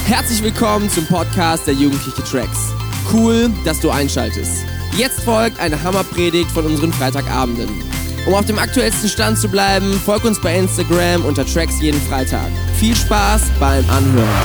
Herzlich willkommen zum Podcast der Jugendliche Tracks. Cool, dass du einschaltest. Jetzt folgt eine Hammerpredigt von unseren Freitagabenden. Um auf dem aktuellsten Stand zu bleiben, folg uns bei Instagram unter Tracks jeden Freitag. Viel Spaß beim Anhören.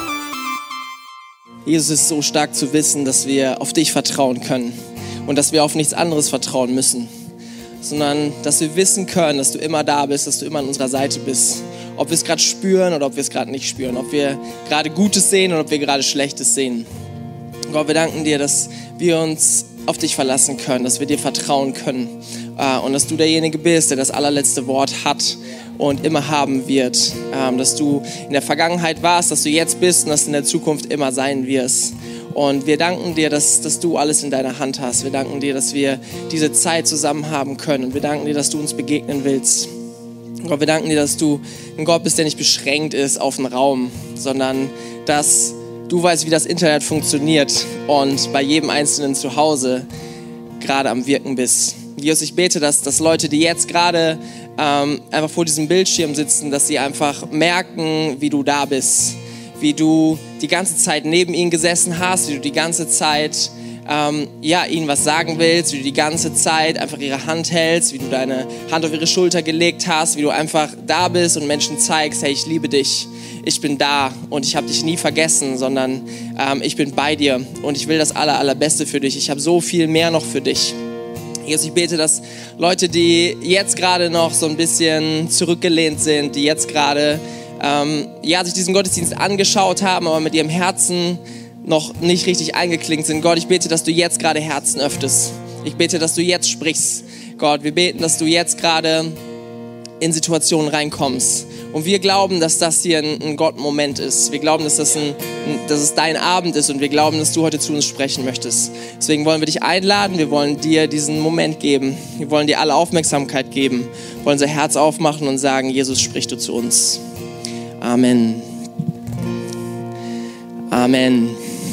Jesus, es ist so stark zu wissen, dass wir auf dich vertrauen können und dass wir auf nichts anderes vertrauen müssen, sondern dass wir wissen können, dass du immer da bist, dass du immer an unserer Seite bist. Ob wir es gerade spüren oder ob wir es gerade nicht spüren, ob wir gerade Gutes sehen oder ob wir gerade Schlechtes sehen. Gott, wir danken dir, dass wir uns auf dich verlassen können, dass wir dir vertrauen können und dass du derjenige bist, der das allerletzte Wort hat und immer haben wird. Dass du in der Vergangenheit warst, dass du jetzt bist und dass du in der Zukunft immer sein wirst. Und wir danken dir, dass du alles in deiner Hand hast. Wir danken dir, dass wir diese Zeit zusammen haben können. Und wir danken dir, dass du uns begegnen willst. Gott, wir danken dir, dass du ein Gott bist, der nicht beschränkt ist auf den Raum, sondern dass du weißt, wie das Internet funktioniert und bei jedem Einzelnen zu Hause gerade am Wirken bist. Jesus, ich bete, dass Leute, die jetzt gerade einfach vor diesem Bildschirm sitzen, dass sie einfach merken, wie du da bist, wie du die ganze Zeit neben ihnen gesessen hast, wie du die ganze Zeit ihnen was sagen willst, wie du die ganze Zeit einfach ihre Hand hältst, wie du deine Hand auf ihre Schulter gelegt hast, wie du einfach da bist und Menschen zeigst, hey, ich liebe dich, ich bin da und ich habe dich nie vergessen, sondern ich bin bei dir und ich will das Allerbeste für dich. Ich habe so viel mehr noch für dich. Jesus, ich bete, dass Leute, die jetzt gerade noch so ein bisschen zurückgelehnt sind, die jetzt gerade sich diesen Gottesdienst angeschaut haben, aber mit ihrem Herzen noch nicht richtig eingeklinkt sind. Gott, ich bete, dass du jetzt gerade Herzen öffnest. Ich bete, dass du jetzt sprichst. Gott, wir beten, dass du jetzt gerade in Situationen reinkommst. Und wir glauben, dass das hier ein Gott-Moment ist. Wir glauben, dass dass es dein Abend ist und wir glauben, dass du heute zu uns sprechen möchtest. Deswegen wollen wir dich einladen, wir wollen dir diesen Moment geben. Wir wollen dir alle Aufmerksamkeit geben. Wir wollen unser Herz aufmachen und sagen, Jesus, sprich du zu uns. Amen. Amen.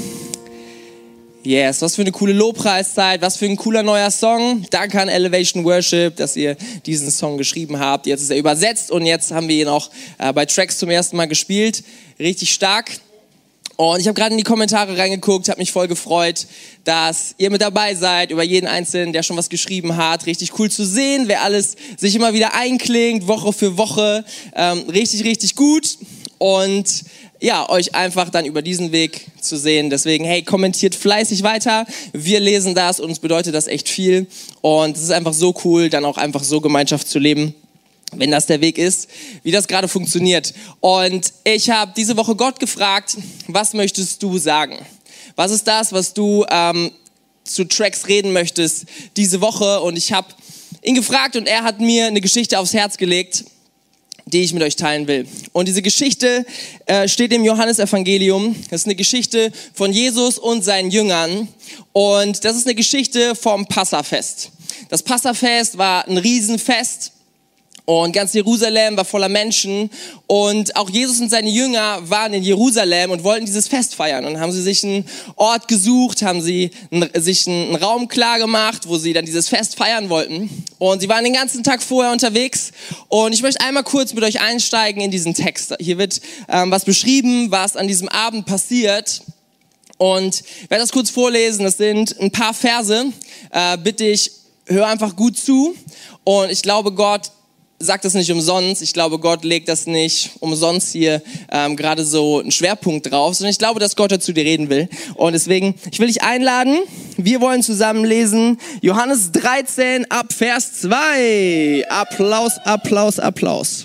Yes, was für eine coole Lobpreiszeit, was für ein cooler neuer Song. Danke an Elevation Worship, dass ihr diesen Song geschrieben habt. Jetzt ist er übersetzt und jetzt haben wir ihn auch bei Tracks zum ersten Mal gespielt. Richtig stark. Und ich habe gerade in die Kommentare reingeguckt, habe mich voll gefreut, dass ihr mit dabei seid, über jeden Einzelnen, der schon was geschrieben hat. Richtig cool zu sehen, wer alles sich immer wieder einklingt, Woche für Woche. Richtig, richtig gut. Und euch einfach dann über diesen Weg zu sehen. Deswegen, hey, kommentiert fleißig weiter. Wir lesen das und uns bedeutet das echt viel. Und es ist einfach so cool, dann auch einfach so Gemeinschaft zu leben, wenn das der Weg ist, wie das gerade funktioniert. Und ich habe diese Woche Gott gefragt, was möchtest du sagen? Was ist das, was du zu Tracks reden möchtest diese Woche? Und ich habe ihn gefragt und er hat mir eine Geschichte aufs Herz gelegt, die ich mit euch teilen will. Und diese Geschichte steht im Johannesevangelium. Das ist eine Geschichte von Jesus und seinen Jüngern. Und das ist eine Geschichte vom Passafest. Das Passafest war ein Riesenfest. Und ganz Jerusalem war voller Menschen und auch Jesus und seine Jünger waren in Jerusalem und wollten dieses Fest feiern. Und haben sie sich einen Ort gesucht, haben sie sich einen Raum klar gemacht, wo sie dann dieses Fest feiern wollten. Und sie waren den ganzen Tag vorher unterwegs. Und ich möchte einmal kurz mit euch einsteigen in diesen Text. Hier wird was beschrieben, was an diesem Abend passiert. Und ich werde das kurz vorlesen. Das sind ein paar Verse. Bitte ich, hör einfach gut zu. Und ich glaube, Gott sagt das nicht umsonst. Ich glaube, Gott legt das nicht umsonst hier gerade so einen Schwerpunkt drauf, sondern ich glaube, dass Gott dazu dir reden will. Und deswegen, ich will dich einladen. Wir wollen zusammen lesen Johannes 13 ab Vers 2. Applaus, Applaus, Applaus.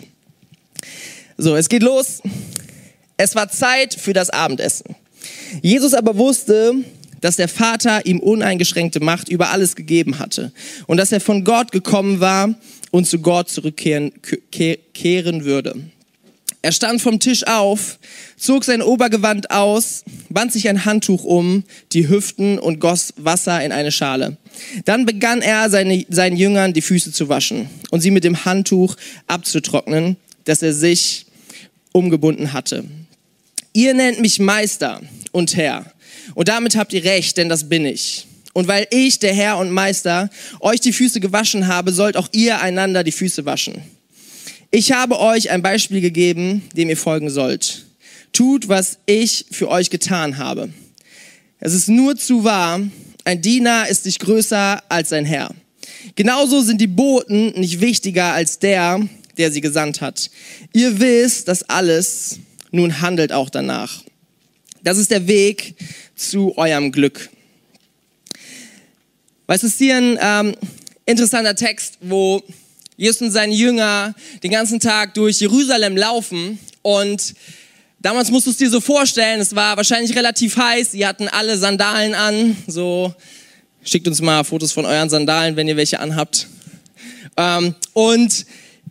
So, es geht los. Es war Zeit für das Abendessen. Jesus aber wusste, dass der Vater ihm uneingeschränkte Macht über alles gegeben hatte und dass er von Gott gekommen war und zu Gott zurückkehren würde. Er stand vom Tisch auf, zog sein Obergewand aus, band sich ein Handtuch um die Hüften und goss Wasser in eine Schale. Dann begann er seinen Jüngern die Füße zu waschen und sie mit dem Handtuch abzutrocknen, das er sich umgebunden hatte. Ihr nennt mich Meister und Herr. Und damit habt ihr recht, denn das bin ich. Und weil ich, der Herr und Meister, euch die Füße gewaschen habe, sollt auch ihr einander die Füße waschen. Ich habe euch ein Beispiel gegeben, dem ihr folgen sollt. tut, was ich für euch getan habe. Es ist nur zu wahr, ein Diener ist nicht größer als sein Herr. Genauso sind die Boten nicht wichtiger als der sie gesandt hat. Ihr wisst das alles, nun handelt auch danach. Das ist der Weg zu eurem Glück. Weißt du, es ist hier ein interessanter Text, wo Jesus und seine Jünger den ganzen Tag durch Jerusalem laufen und damals musst du es dir so vorstellen, es war wahrscheinlich relativ heiß, sie hatten alle Sandalen an, so schickt uns mal Fotos von euren Sandalen, wenn ihr welche anhabt. Und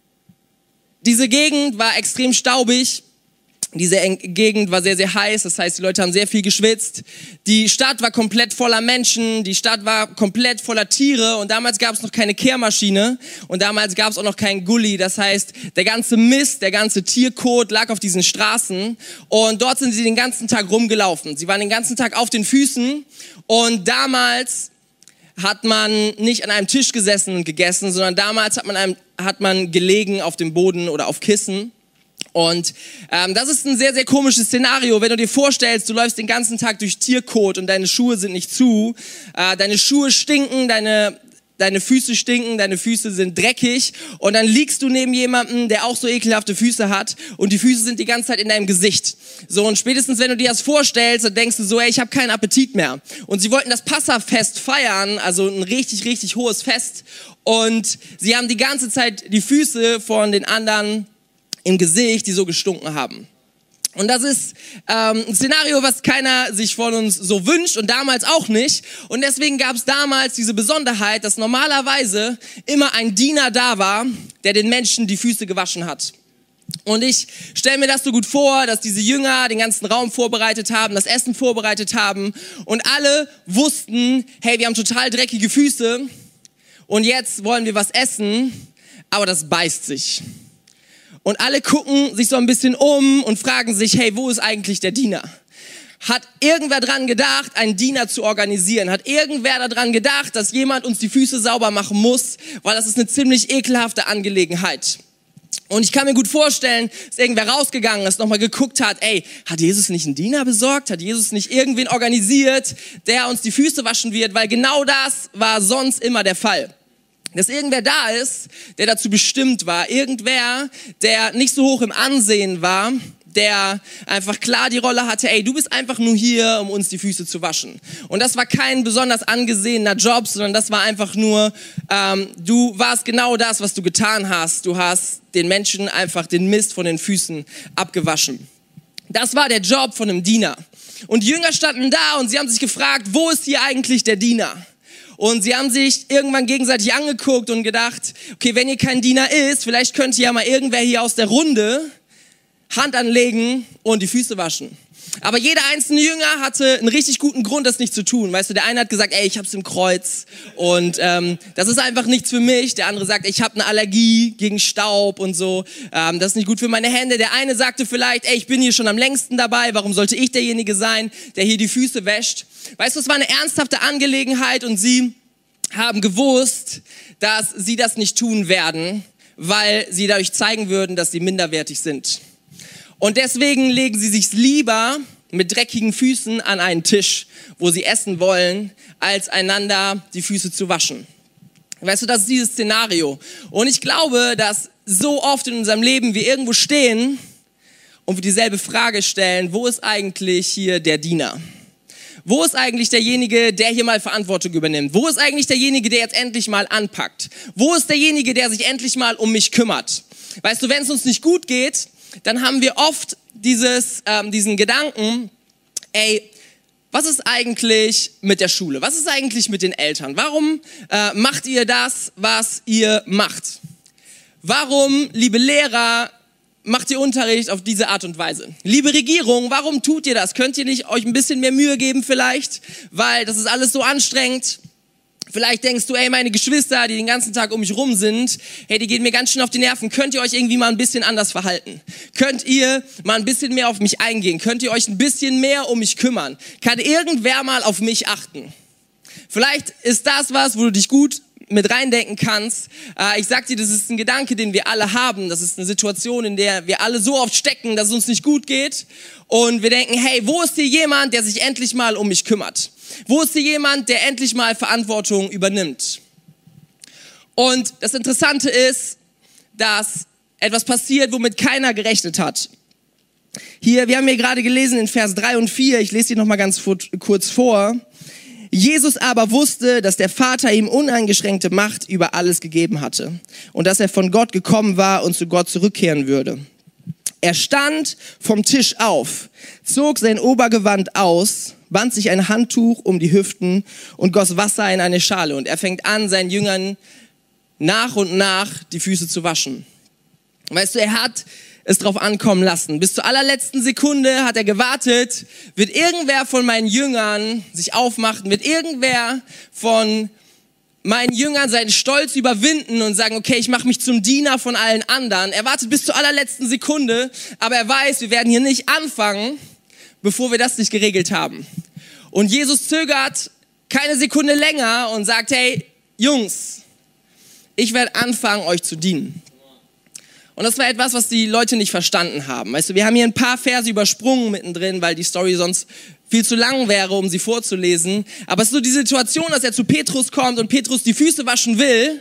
diese Gegend war extrem staubig, diese Gegend war sehr, sehr heiß, das heißt, die Leute haben sehr viel geschwitzt. Die Stadt war komplett voller Menschen, die Stadt war komplett voller Tiere und damals gab es noch keine Kehrmaschine und damals gab es auch noch keinen Gully. Das heißt, der ganze Mist, der ganze Tierkot lag auf diesen Straßen und dort sind sie den ganzen Tag rumgelaufen. Sie waren den ganzen Tag auf den Füßen und damals hat man nicht an einem Tisch gesessen und gegessen, sondern damals hat man gelegen auf dem Boden oder auf Kissen. Und das ist ein sehr, sehr komisches Szenario, wenn du dir vorstellst, du läufst den ganzen Tag durch Tierkot und deine Schuhe sind nicht zu, deine Schuhe stinken, deine Füße stinken, deine Füße sind dreckig und dann liegst du neben jemandem, der auch so ekelhafte Füße hat und die Füße sind die ganze Zeit in deinem Gesicht. So, und spätestens, wenn du dir das vorstellst, dann denkst du so, ey, ich habe keinen Appetit mehr. Und sie wollten das Passafest feiern, also ein richtig, richtig hohes Fest und sie haben die ganze Zeit die Füße von den anderen im Gesicht, die so gestunken haben. Und das ist ein Szenario, was keiner sich von uns so wünscht und damals auch nicht. Und deswegen gab es damals diese Besonderheit, dass normalerweise immer ein Diener da war, der den Menschen die Füße gewaschen hat. Und ich stelle mir das so gut vor, dass diese Jünger den ganzen Raum vorbereitet haben, das Essen vorbereitet haben und alle wussten, hey, wir haben total dreckige Füße und jetzt wollen wir was essen, aber das beißt sich. Und alle gucken sich so ein bisschen um und fragen sich, hey, wo ist eigentlich der Diener? Hat irgendwer dran gedacht, einen Diener zu organisieren? Hat irgendwer daran gedacht, dass jemand uns die Füße sauber machen muss? Weil das ist eine ziemlich ekelhafte Angelegenheit. Und ich kann mir gut vorstellen, dass irgendwer rausgegangen ist, nochmal geguckt hat, ey, hat Jesus nicht einen Diener besorgt? Hat Jesus nicht irgendwen organisiert, der uns die Füße waschen wird? Weil genau das war sonst immer der Fall. Dass irgendwer da ist, der dazu bestimmt war. Irgendwer, der nicht so hoch im Ansehen war, der einfach klar die Rolle hatte, ey, du bist einfach nur hier, um uns die Füße zu waschen. Und das war kein besonders angesehener Job, sondern das war einfach nur, du warst genau das, was du getan hast. Du hast den Menschen einfach den Mist von den Füßen abgewaschen. Das war der Job von einem Diener. Und die Jünger standen da und sie haben sich gefragt, wo ist hier eigentlich der Diener? Und sie haben sich irgendwann gegenseitig angeguckt und gedacht, okay, wenn hier kein Diener ist, vielleicht könnte ja mal irgendwer hier aus der Runde Hand anlegen und die Füße waschen. Aber jeder einzelne Jünger hatte einen richtig guten Grund, das nicht zu tun. Weißt du, der eine hat gesagt, ey, ich hab's im Kreuz und das ist einfach nichts für mich. Der andere sagt, ich habe eine Allergie gegen Staub und so. Das ist nicht gut für meine Hände. Der eine sagte vielleicht, ey, ich bin hier schon am längsten dabei. Warum sollte ich derjenige sein, der hier die Füße wäscht? Weißt du, es war eine ernsthafte Angelegenheit und sie haben gewusst, dass sie das nicht tun werden, weil sie dadurch zeigen würden, dass sie minderwertig sind. Und deswegen legen sie sich lieber mit dreckigen Füßen an einen Tisch, wo sie essen wollen, als einander die Füße zu waschen. Weißt du, das ist dieses Szenario. Und ich glaube, dass so oft in unserem Leben wir irgendwo stehen und wir dieselbe Frage stellen, wo ist eigentlich hier der Diener? Wo ist eigentlich derjenige, der hier mal Verantwortung übernimmt? Wo ist eigentlich derjenige, der jetzt endlich mal anpackt? Wo ist derjenige, der sich endlich mal um mich kümmert? Weißt du, wenn es uns nicht gut geht, dann haben wir oft diesen Gedanken, ey, was ist eigentlich mit der Schule? Was ist eigentlich mit den Eltern? Warum macht ihr das, was ihr macht? Warum, liebe Lehrer, macht ihr Unterricht auf diese Art und Weise? Liebe Regierung, warum tut ihr das? Könnt ihr nicht euch ein bisschen mehr Mühe geben vielleicht? Weil das ist alles so anstrengend. Vielleicht denkst du, ey, meine Geschwister, die den ganzen Tag um mich rum sind, hey, die gehen mir ganz schön auf die Nerven. Könnt ihr euch irgendwie mal ein bisschen anders verhalten? Könnt ihr mal ein bisschen mehr auf mich eingehen? Könnt ihr euch ein bisschen mehr um mich kümmern? Kann irgendwer mal auf mich achten? Vielleicht ist das was, wo du dich gut mit reindenken kannst. Ich sag dir, das ist ein Gedanke, den wir alle haben. Das ist eine Situation, in der wir alle so oft stecken, dass es uns nicht gut geht. Und wir denken, hey, wo ist hier jemand, der sich endlich mal um mich kümmert? Wo ist hier jemand, der endlich mal Verantwortung übernimmt? Und das Interessante ist, dass etwas passiert, womit keiner gerechnet hat. Wir haben hier gerade gelesen in Vers 3 und 4, ich lese die nochmal ganz kurz vor. Jesus aber wusste, dass der Vater ihm uneingeschränkte Macht über alles gegeben hatte und dass er von Gott gekommen war und zu Gott zurückkehren würde. Er stand vom Tisch auf, zog sein Obergewand aus, band sich ein Handtuch um die Hüften und goss Wasser in eine Schale. Und er fängt an, seinen Jüngern nach und nach die Füße zu waschen. Weißt du, er hat es drauf ankommen lassen. Bis zur allerletzten Sekunde hat er gewartet, wird irgendwer von meinen Jüngern sich aufmachen, wird irgendwer von meinen Jüngern seinen Stolz überwinden und sagen, okay, ich mache mich zum Diener von allen anderen. Er wartet bis zur allerletzten Sekunde, aber er weiß, wir werden hier nicht anfangen, bevor wir das nicht geregelt haben. Und Jesus zögert keine Sekunde länger und sagt, hey, Jungs, ich werde anfangen, euch zu dienen. Und das war etwas, was die Leute nicht verstanden haben. Weißt du, wir haben hier ein paar Verse übersprungen mittendrin, weil die Story sonst viel zu lang wäre, um sie vorzulesen. Aber es ist so die Situation, dass er zu Petrus kommt und Petrus die Füße waschen will.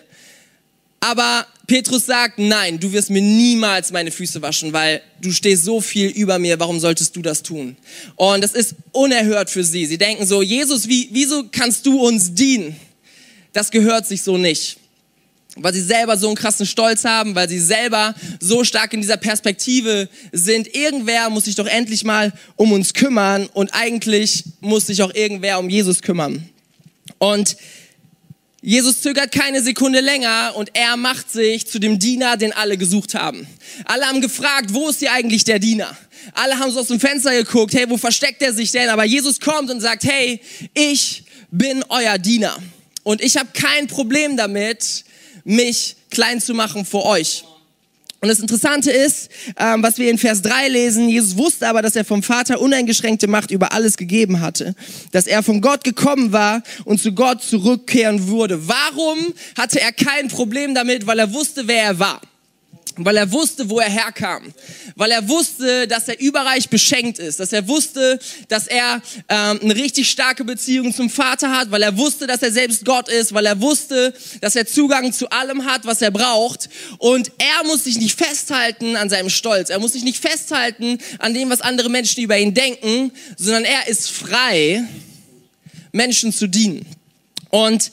Aber Petrus sagt, nein, du wirst mir niemals meine Füße waschen, weil du stehst so viel über mir, warum solltest du das tun? Und das ist unerhört für sie. Sie denken so, Jesus, wieso kannst du uns dienen? Das gehört sich so nicht. Weil sie selber so einen krassen Stolz haben, weil sie selber so stark in dieser Perspektive sind. Irgendwer muss sich doch endlich mal um uns kümmern und eigentlich muss sich auch irgendwer um Jesus kümmern. Und Jesus zögert keine Sekunde länger und er macht sich zu dem Diener, den alle gesucht haben. Alle haben gefragt, wo ist hier eigentlich der Diener? Alle haben so aus dem Fenster geguckt, hey, wo versteckt er sich denn? Aber Jesus kommt und sagt, hey, ich bin euer Diener. Und ich habe kein Problem damit, mich klein zu machen vor euch. Und das Interessante ist, was wir in Vers 3 lesen, Jesus wusste aber, dass er vom Vater uneingeschränkte Macht über alles gegeben hatte, dass er von Gott gekommen war und zu Gott zurückkehren würde. Warum hatte er kein Problem damit? Weil er wusste, wer er war. Weil er wusste, wo er herkam. Weil er wusste, dass er überreich beschenkt ist. Dass er wusste, dass er eine richtig starke Beziehung zum Vater hat. Weil er wusste, dass er selbst Gott ist. Weil er wusste, dass er Zugang zu allem hat, was er braucht. Und er muss sich nicht festhalten an seinem Stolz. Er muss sich nicht festhalten an dem, was andere Menschen über ihn denken. Sondern er ist frei, Menschen zu dienen. Und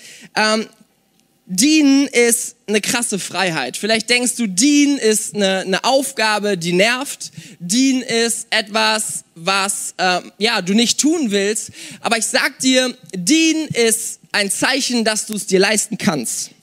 Dienen ist eine krasse Freiheit. Vielleicht denkst du, Dienen ist eine Aufgabe, die nervt. Dienen ist etwas, was du nicht tun willst. Aber ich sag dir, Dienen ist ein Zeichen, dass du es dir leisten kannst.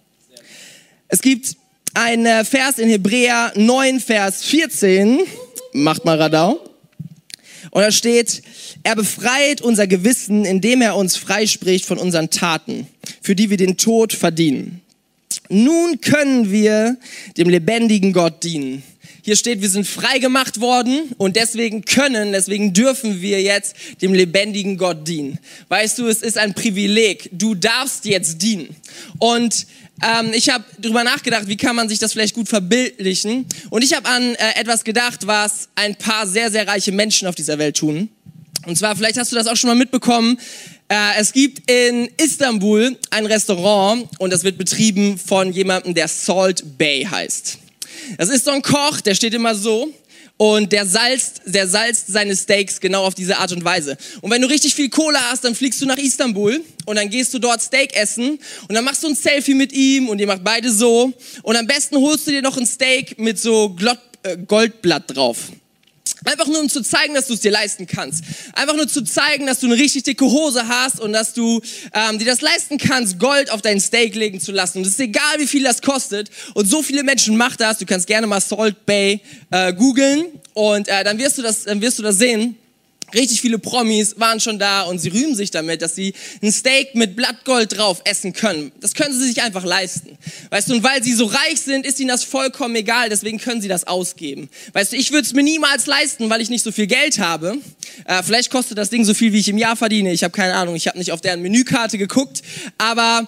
Es gibt einen Vers in Hebräer 9, Vers 14. Macht mal Radau. Und da steht, er befreit unser Gewissen, indem er uns freispricht von unseren Taten, für die wir den Tod verdienen. Nun können wir dem lebendigen Gott dienen. Hier steht, wir sind frei gemacht worden und deswegen dürfen wir jetzt dem lebendigen Gott dienen. Weißt du, es ist ein Privileg. Du darfst jetzt dienen. Und ich habe darüber nachgedacht, wie kann man sich das vielleicht gut verbildlichen. Und ich habe an etwas gedacht, was ein paar sehr, sehr reiche Menschen auf dieser Welt tun. Und zwar, vielleicht hast du das auch schon mal mitbekommen, es gibt in Istanbul ein Restaurant und das wird betrieben von jemandem, der Salt Bey heißt. Das ist so ein Koch, der steht immer so und der salzt seine Steaks genau auf diese Art und Weise. Und wenn du richtig viel Kohle hast, dann fliegst du nach Istanbul und dann gehst du dort Steak essen und dann machst du ein Selfie mit ihm und ihr macht beide so und am besten holst du dir noch ein Steak mit so Goldblatt drauf. Einfach nur, um zu zeigen, dass du es dir leisten kannst. Einfach nur zu zeigen, dass du eine richtig dicke Hose hast und dass du dir das leisten kannst, Gold auf dein Steak legen zu lassen. Und es ist egal, wie viel das kostet. Und so viele Menschen machen das. Du kannst gerne mal Salt Bey googeln und dann wirst du das sehen. Richtig viele Promis waren schon da und sie rühmen sich damit, dass sie ein Steak mit Blattgold drauf essen können. Das können sie sich einfach leisten. Weißt du, und weil sie so reich sind, ist ihnen das vollkommen egal, deswegen können sie das ausgeben. Weißt du, ich würde es mir niemals leisten, weil ich nicht so viel Geld habe. Vielleicht kostet das Ding so viel, wie ich im Jahr verdiene. Ich habe keine Ahnung, ich habe nicht auf deren Menükarte geguckt. Aber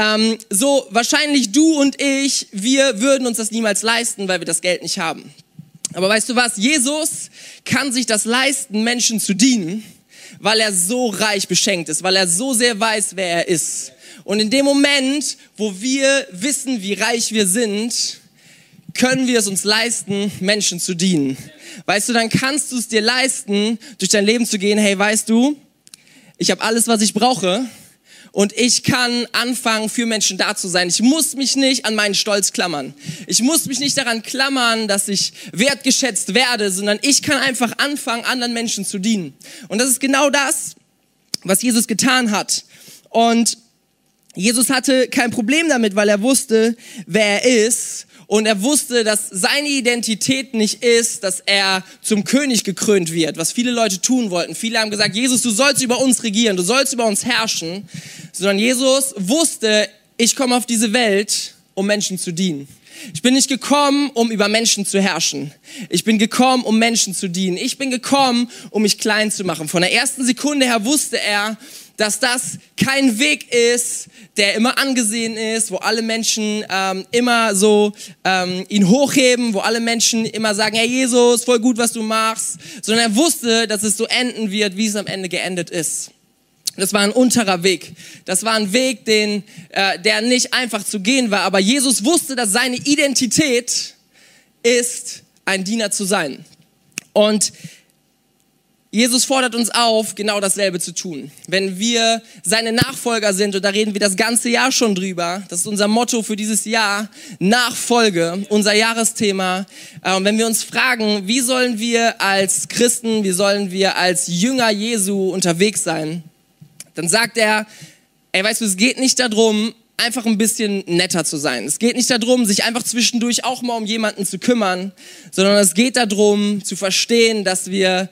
so wahrscheinlich du und ich, wir würden uns das niemals leisten, weil wir das Geld nicht haben. Aber weißt du was? Jesus kann sich das leisten, Menschen zu dienen, weil er so reich beschenkt ist, weil er so sehr weiß, wer er ist. Und in dem Moment, wo wir wissen, wie reich wir sind, können wir es uns leisten, Menschen zu dienen. Weißt du, dann kannst du es dir leisten, durch dein Leben zu gehen, hey, weißt du, ich habe alles, was ich brauche. Und ich kann anfangen, für Menschen da zu sein. Ich muss mich nicht an meinen Stolz klammern. Ich muss mich nicht daran klammern, dass ich wertgeschätzt werde, sondern ich kann einfach anfangen, anderen Menschen zu dienen. Und das ist genau das, was Jesus getan hat. Und Jesus hatte kein Problem damit, weil er wusste, wer er ist. Und er wusste, dass seine Identität nicht ist, dass er zum König gekrönt wird, was viele Leute tun wollten. Viele haben gesagt, Jesus, du sollst über uns regieren, du sollst über uns herrschen. Sondern Jesus wusste, ich komme auf diese Welt, um Menschen zu dienen. Ich bin nicht gekommen, um über Menschen zu herrschen. Ich bin gekommen, um Menschen zu dienen. Ich bin gekommen, um mich klein zu machen. Von der ersten Sekunde her wusste er, dass das kein Weg ist, der immer angesehen ist, wo alle Menschen immer so ihn hochheben, wo alle Menschen immer sagen, hey Jesus, voll gut, was du machst. Sondern er wusste, dass es so enden wird, wie es am Ende geendet ist. Das war ein unterer Weg. Das war ein Weg, der nicht einfach zu gehen war. Aber Jesus wusste, dass seine Identität ist, ein Diener zu sein. Und Jesus fordert uns auf, genau dasselbe zu tun. Wenn wir seine Nachfolger sind, und da reden wir das ganze Jahr schon drüber, das ist unser Motto für dieses Jahr, Nachfolge, unser Jahresthema. Und wenn wir uns fragen, wie sollen wir als Christen, wie sollen wir als Jünger Jesu unterwegs sein, dann sagt er, ey, weißt du, es geht nicht darum, einfach ein bisschen netter zu sein. Es geht nicht darum, sich einfach zwischendurch auch mal um jemanden zu kümmern, sondern es geht darum, zu verstehen, dass wir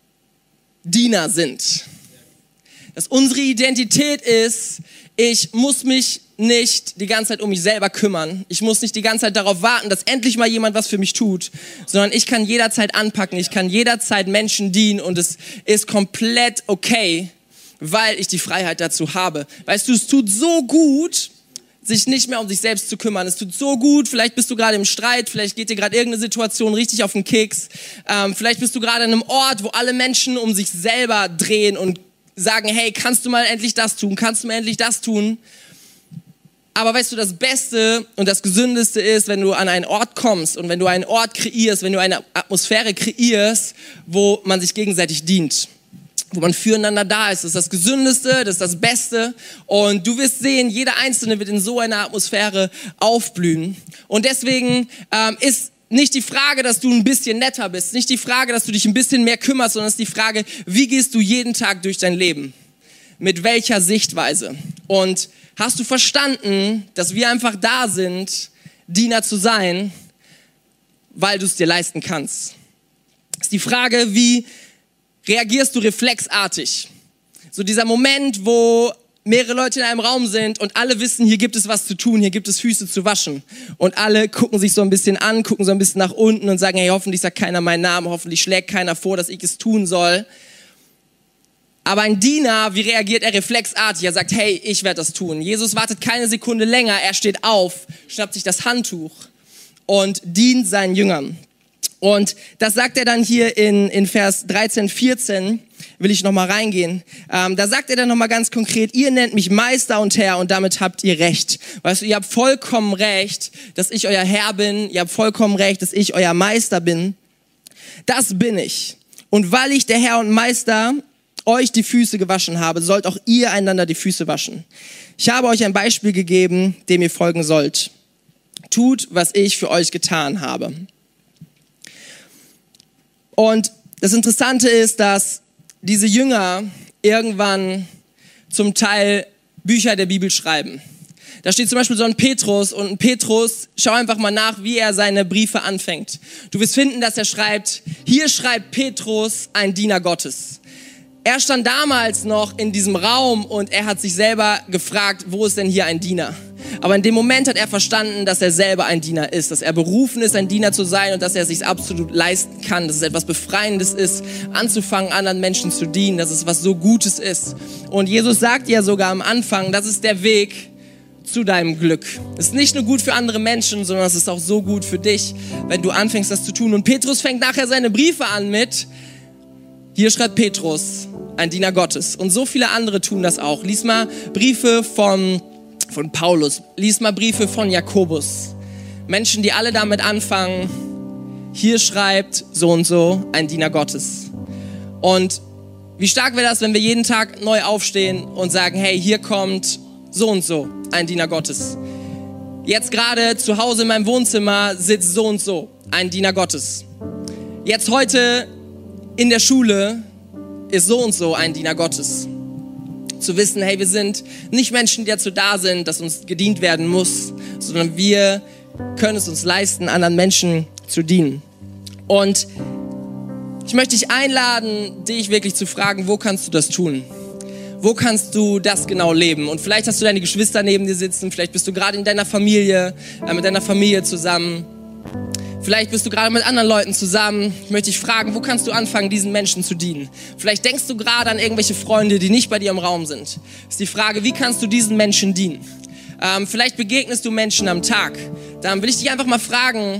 Diener sind. Dass unsere Identität ist, ich muss mich nicht die ganze Zeit um mich selber kümmern. Ich muss nicht die ganze Zeit darauf warten, dass endlich mal jemand was für mich tut, sondern ich kann jederzeit anpacken, ich kann jederzeit Menschen dienen und es ist komplett okay, weil ich die Freiheit dazu habe. Weißt du, es tut so gut, sich nicht mehr um sich selbst zu kümmern. Es tut so gut, vielleicht bist du gerade im Streit, vielleicht geht dir gerade irgendeine Situation richtig auf den Keks, vielleicht bist du gerade an einem Ort, wo alle Menschen um sich selber drehen und sagen, hey, kannst du mal endlich das tun, kannst du mal endlich das tun? Aber weißt du, das Beste und das Gesündeste ist, wenn du an einen Ort kommst und wenn du einen Ort kreierst, wenn du eine Atmosphäre kreierst, wo man sich gegenseitig dient, wo man füreinander da ist. Das ist das Gesündeste, das ist das Beste. Und du wirst sehen, jeder Einzelne wird in so einer Atmosphäre aufblühen. Und deswegen ist nicht die Frage, dass du ein bisschen netter bist, nicht die Frage, dass du dich ein bisschen mehr kümmerst, sondern es ist die Frage, wie gehst du jeden Tag durch dein Leben? Mit welcher Sichtweise? Und hast du verstanden, dass wir einfach da sind, Diener zu sein, weil du es dir leisten kannst? Das ist die Frage, wie reagierst du reflexartig? So dieser Moment, wo mehrere Leute in einem Raum sind und alle wissen, hier gibt es was zu tun, hier gibt es Füße zu waschen. Und alle gucken sich so ein bisschen an, gucken so ein bisschen nach unten und sagen, hey, hoffentlich sagt keiner meinen Namen, hoffentlich schlägt keiner vor, dass ich es tun soll. Aber ein Diener, wie reagiert er reflexartig? Er sagt, hey, ich werde das tun. Jesus wartet keine Sekunde länger, er steht auf, schnappt sich das Handtuch und dient seinen Jüngern. Und das sagt er dann hier in Vers 13, 14, will ich nochmal reingehen. Da sagt er dann nochmal ganz konkret, ihr nennt mich Meister und Herr und damit habt ihr recht. Weißt du, ihr habt vollkommen recht, dass ich euer Herr bin. Ihr habt vollkommen recht, dass ich euer Meister bin. Das bin ich. Und weil ich der Herr und Meister euch die Füße gewaschen habe, sollt auch ihr einander die Füße waschen. Ich habe euch ein Beispiel gegeben, dem ihr folgen sollt. Tut, was ich für euch getan habe. Und das Interessante ist, dass diese Jünger irgendwann zum Teil Bücher der Bibel schreiben. Da steht zum Beispiel so ein Petrus und ein Petrus, schau einfach mal nach, wie er seine Briefe anfängt. Du wirst finden, dass er schreibt, hier schreibt Petrus, ein Diener Gottes. Er stand damals noch in diesem Raum und er hat sich selber gefragt, wo ist denn hier ein Diener? Aber in dem Moment hat er verstanden, dass er selber ein Diener ist, dass er berufen ist, ein Diener zu sein und dass er es sich absolut leisten kann, dass es etwas Befreiendes ist, anzufangen, anderen Menschen zu dienen, dass es was so Gutes ist. Und Jesus sagt ja sogar am Anfang, das ist der Weg zu deinem Glück. Es ist nicht nur gut für andere Menschen, sondern es ist auch so gut für dich, wenn du anfängst, das zu tun. Und Petrus fängt nachher seine Briefe an mit, hier schreibt Petrus, ein Diener Gottes. Und so viele andere tun das auch. Lies mal Briefe von Paulus, lies mal Briefe von Jakobus. Menschen, die alle damit anfangen, hier schreibt so und so ein Diener Gottes. Und wie stark wäre das, wenn wir jeden Tag neu aufstehen und sagen, hey, hier kommt so und so ein Diener Gottes. Jetzt gerade zu Hause in meinem Wohnzimmer sitzt so und so ein Diener Gottes. Jetzt heute in der Schule ist so und so ein Diener Gottes. Zu wissen, hey, wir sind nicht Menschen, die dazu da sind, dass uns gedient werden muss, sondern wir können es uns leisten, anderen Menschen zu dienen. Und ich möchte dich einladen, dich wirklich zu fragen, wo kannst du das tun? Wo kannst du das genau leben? Und vielleicht hast du deine Geschwister neben dir sitzen, vielleicht bist du gerade in deiner Familie, mit deiner Familie zusammen. Vielleicht bist du gerade mit anderen Leuten zusammen. Ich möchte dich fragen, wo kannst du anfangen, diesen Menschen zu dienen? Vielleicht denkst du gerade an irgendwelche Freunde, die nicht bei dir im Raum sind. Ist die Frage, wie kannst du diesen Menschen dienen? Vielleicht begegnest du Menschen am Tag. Dann will ich dich einfach mal fragen,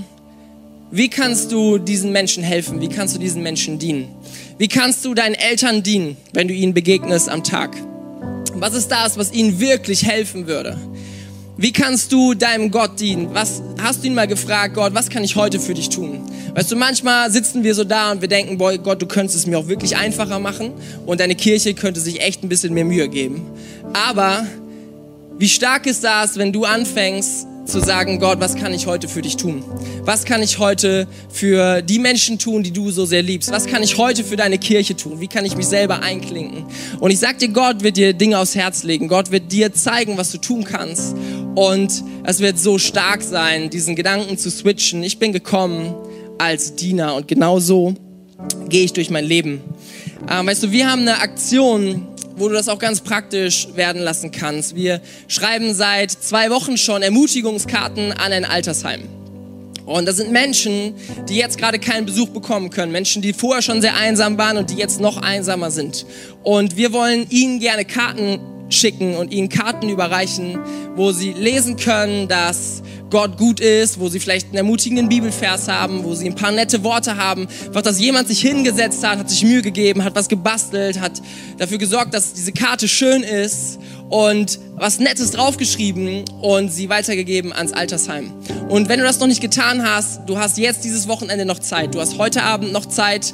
wie kannst du diesen Menschen helfen? Wie kannst du diesen Menschen dienen? Wie kannst du deinen Eltern dienen, wenn du ihnen begegnest am Tag? Was ist das, was ihnen wirklich helfen würde? Wie kannst du deinem Gott dienen? Hast du ihn mal gefragt, Gott, was kann ich heute für dich tun? Weißt du, manchmal sitzen wir so da und wir denken, boah, Gott, du könntest es mir auch wirklich einfacher machen und deine Kirche könnte sich echt ein bisschen mehr Mühe geben. Aber wie stark ist das, wenn du anfängst zu sagen, Gott, was kann ich heute für dich tun? Was kann ich heute für die Menschen tun, die du so sehr liebst? Was kann ich heute für deine Kirche tun? Wie kann ich mich selber einklinken? Und ich sag dir, Gott wird dir Dinge aufs Herz legen. Gott wird dir zeigen, was du tun kannst. Und es wird so stark sein, diesen Gedanken zu switchen. Ich bin gekommen als Diener und genau so gehe ich durch mein Leben. Weißt du, wir haben eine Aktion, wo du das auch ganz praktisch werden lassen kannst. Wir schreiben seit 2 Wochen schon Ermutigungskarten an ein Altersheim. Und das sind Menschen, die jetzt gerade keinen Besuch bekommen können. Menschen, die vorher schon sehr einsam waren und die jetzt noch einsamer sind. Und wir wollen ihnen gerne Karten schicken und ihnen Karten überreichen, wo sie lesen können, dass Gott gut ist, wo sie vielleicht einen ermutigenden Bibelvers haben, wo sie ein paar nette Worte haben, einfach, dass jemand sich hingesetzt hat sich Mühe gegeben, hat was gebastelt, hat dafür gesorgt, dass diese Karte schön ist und was Nettes draufgeschrieben und sie weitergegeben ans Altersheim. Und wenn du das noch nicht getan hast, du hast jetzt dieses Wochenende noch Zeit, du hast heute Abend noch Zeit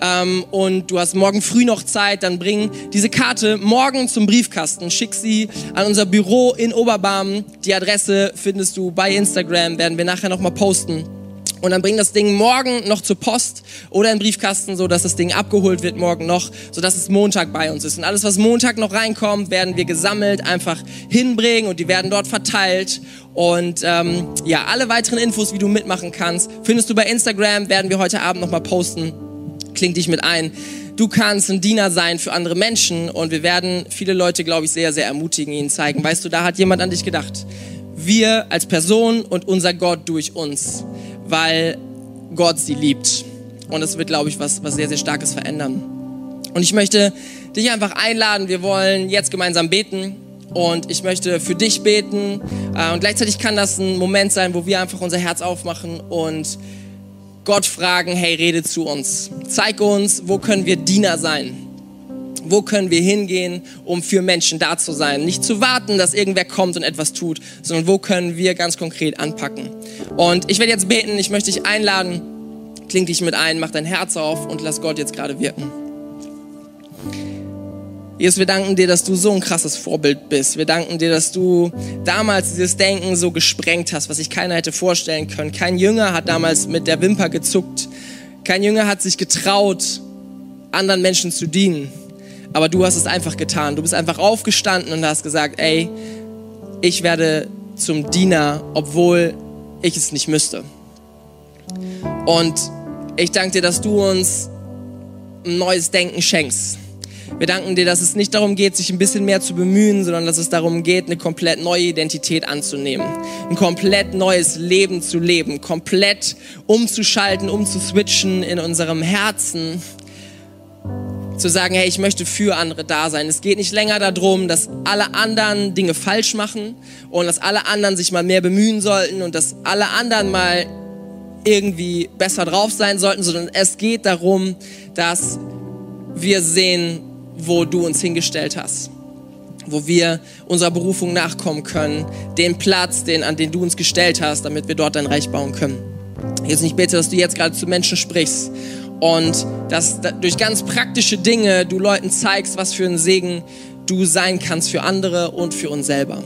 und du hast morgen früh noch Zeit, dann bring diese Karte morgen zum Briefkasten, schick sie an unser Büro in Oberbarmen. Die Adresse findest du bei Instagram, werden wir nachher nochmal posten. Und dann bring das Ding morgen noch zur Post oder in den Briefkasten, so dass das Ding abgeholt wird morgen noch, so dass es Montag bei uns ist. Und alles, was Montag noch reinkommt, werden wir gesammelt einfach hinbringen und die werden dort verteilt. Und ja, alle weiteren Infos, wie du mitmachen kannst, findest du bei Instagram, werden wir heute Abend nochmal posten. Kling dich mit ein. Du kannst ein Diener sein für andere Menschen und wir werden viele Leute, glaube ich, sehr, sehr ermutigen, ihnen zeigen. Weißt du, da hat jemand an dich gedacht. Wir als Person und unser Gott durch uns, weil Gott sie liebt. Und das wird, glaube ich, was sehr, sehr Starkes verändern. Und ich möchte dich einfach einladen. Wir wollen jetzt gemeinsam beten und ich möchte für dich beten. Und gleichzeitig kann das ein Moment sein, wo wir einfach unser Herz aufmachen und Gott fragen, hey, rede zu uns. Zeig uns, wo können wir Diener sein? Wo können wir hingehen, um für Menschen da zu sein? Nicht zu warten, dass irgendwer kommt und etwas tut, sondern wo können wir ganz konkret anpacken? Und ich werde jetzt beten, ich möchte dich einladen, kling dich mit ein, mach dein Herz auf und lass Gott jetzt gerade wirken. Jesus, wir danken dir, dass du so ein krasses Vorbild bist. Wir danken dir, dass du damals dieses Denken so gesprengt hast, was sich keiner hätte vorstellen können. Kein Jünger hat damals mit der Wimper gezuckt. Kein Jünger hat sich getraut, anderen Menschen zu dienen. Aber du hast es einfach getan. Du bist einfach aufgestanden und hast gesagt, ey, ich werde zum Diener, obwohl ich es nicht müsste. Und ich danke dir, dass du uns ein neues Denken schenkst. Wir danken dir, dass es nicht darum geht, sich ein bisschen mehr zu bemühen, sondern dass es darum geht, eine komplett neue Identität anzunehmen. Ein komplett neues Leben zu leben, komplett umzuschalten, umzuswitchen in unserem Herzen. Zu sagen, hey, ich möchte für andere da sein. Es geht nicht länger darum, dass alle anderen Dinge falsch machen und dass alle anderen sich mal mehr bemühen sollten und dass alle anderen mal irgendwie besser drauf sein sollten, sondern es geht darum, dass wir sehen, wo du uns hingestellt hast, wo wir unserer Berufung nachkommen können, den Platz, an den du uns gestellt hast, damit wir dort dein Reich bauen können. Jesus, ich bete, dass du jetzt gerade zu Menschen sprichst und dass durch ganz praktische Dinge du Leuten zeigst, was für ein Segen du sein kannst für andere und für uns selber.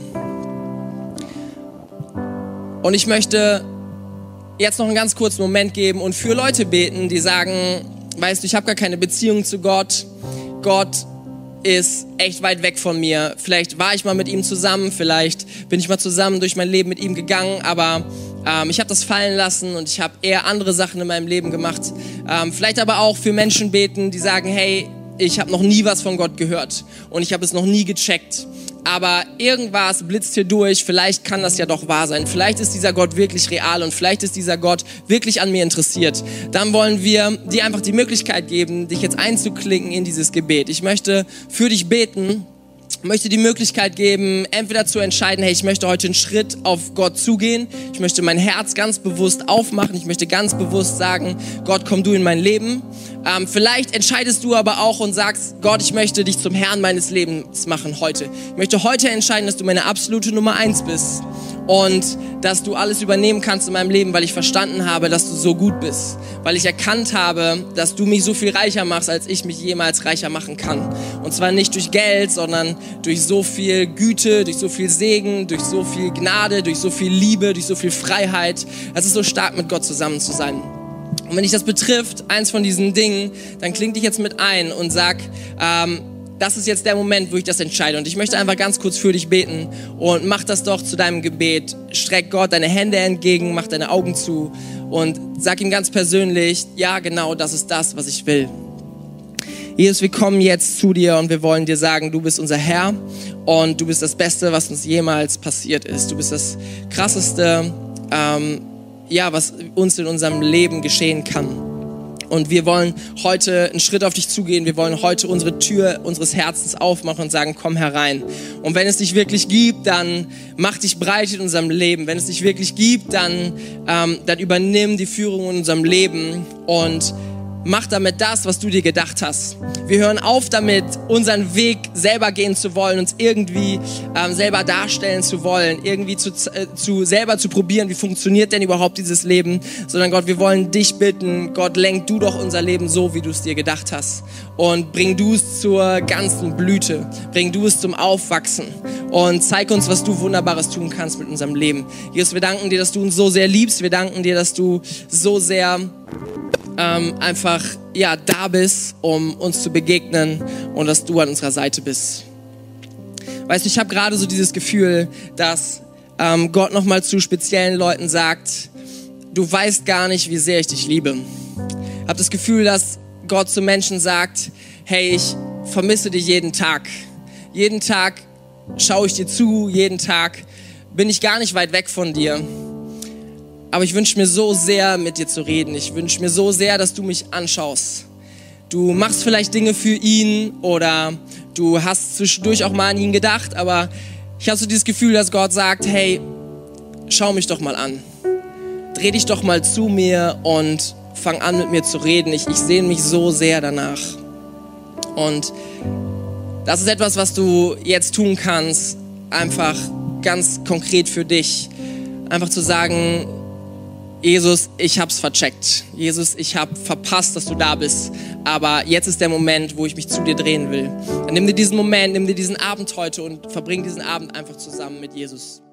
Und ich möchte jetzt noch einen ganz kurzen Moment geben und für Leute beten, die sagen, weißt du, ich habe gar keine Beziehung zu Gott. Gott ist echt weit weg von mir. Vielleicht war ich mal mit ihm zusammen, vielleicht bin ich mal zusammen durch mein Leben mit ihm gegangen, aber ich habe das fallen lassen und ich habe eher andere Sachen in meinem Leben gemacht. Vielleicht aber auch für Menschen beten, die sagen, hey, ich habe noch nie was von Gott gehört und ich habe es noch nie gecheckt. Aber irgendwas blitzt hier durch, vielleicht kann das ja doch wahr sein. Vielleicht ist dieser Gott wirklich real und vielleicht ist dieser Gott wirklich an mir interessiert. Dann wollen wir dir einfach die Möglichkeit geben, dich jetzt einzuklinken in dieses Gebet. Ich möchte für dich beten, möchte die Möglichkeit geben, entweder zu entscheiden, hey, ich möchte heute einen Schritt auf Gott zugehen, ich möchte mein Herz ganz bewusst aufmachen, ich möchte ganz bewusst sagen, Gott, komm du in mein Leben. Vielleicht entscheidest du aber auch und sagst, Gott, ich möchte dich zum Herrn meines Lebens machen heute. Ich möchte heute entscheiden, dass du meine absolute Nummer 1 bist und dass du alles übernehmen kannst in meinem Leben, weil ich verstanden habe, dass du so gut bist, weil ich erkannt habe, dass du mich so viel reicher machst, als ich mich jemals reicher machen kann. Und zwar nicht durch Geld, sondern durch so viel Güte, durch so viel Segen, durch so viel Gnade, durch so viel Liebe, durch so viel Freiheit. Es ist so stark, mit Gott zusammen zu sein. Und wenn dich das betrifft, eins von diesen Dingen, dann kling dich jetzt mit ein und sag, das ist jetzt der Moment, wo ich das entscheide. Und ich möchte einfach ganz kurz für dich beten und mach das doch zu deinem Gebet. Streck Gott deine Hände entgegen, mach deine Augen zu und sag ihm ganz persönlich, ja genau, das ist das, was ich will. Jesus, wir kommen jetzt zu dir und wir wollen dir sagen, du bist unser Herr und du bist das Beste, was uns jemals passiert ist. Du bist das Krasseste, was uns in unserem Leben geschehen kann. Und wir wollen heute einen Schritt auf dich zugehen. Wir wollen heute unsere Tür unseres Herzens aufmachen und sagen, komm herein. Und wenn es dich wirklich gibt, dann mach dich breit in unserem Leben. Wenn es dich wirklich gibt, dann übernimm die Führung in unserem Leben und mach damit das, was du dir gedacht hast. Wir hören auf damit, unseren Weg selber gehen zu wollen, uns irgendwie selber darstellen zu wollen, irgendwie selber zu probieren, wie funktioniert denn überhaupt dieses Leben, sondern Gott, wir wollen dich bitten, Gott, lenk du doch unser Leben so, wie du es dir gedacht hast und bring du es zur ganzen Blüte, bring du es zum Aufwachsen und zeig uns, was du Wunderbares tun kannst mit unserem Leben. Jesus, wir danken dir, dass du uns so sehr liebst, wir danken dir, dass du so sehr da bist, um uns zu begegnen und dass du an unserer Seite bist. Weißt du, ich habe gerade so dieses Gefühl, dass Gott nochmal zu speziellen Leuten sagt, du weißt gar nicht, wie sehr ich dich liebe. Ich habe das Gefühl, dass Gott zu Menschen sagt, hey, ich vermisse dich jeden Tag. Jeden Tag schaue ich dir zu, jeden Tag bin ich gar nicht weit weg von dir. Aber ich wünsche mir so sehr, mit dir zu reden. Ich wünsche mir so sehr, dass du mich anschaust. Du machst vielleicht Dinge für ihn oder du hast zwischendurch auch mal an ihn gedacht, aber ich habe so dieses Gefühl, dass Gott sagt, hey, schau mich doch mal an. Dreh dich doch mal zu mir und fang an, mit mir zu reden. Ich sehne mich so sehr danach. Und das ist etwas, was du jetzt tun kannst, einfach ganz konkret für dich. Einfach zu sagen, Jesus, ich hab's vercheckt. Jesus, ich hab verpasst, dass du da bist. Aber jetzt ist der Moment, wo ich mich zu dir drehen will. Dann nimm dir diesen Moment, nimm dir diesen Abend heute und verbring diesen Abend einfach zusammen mit Jesus.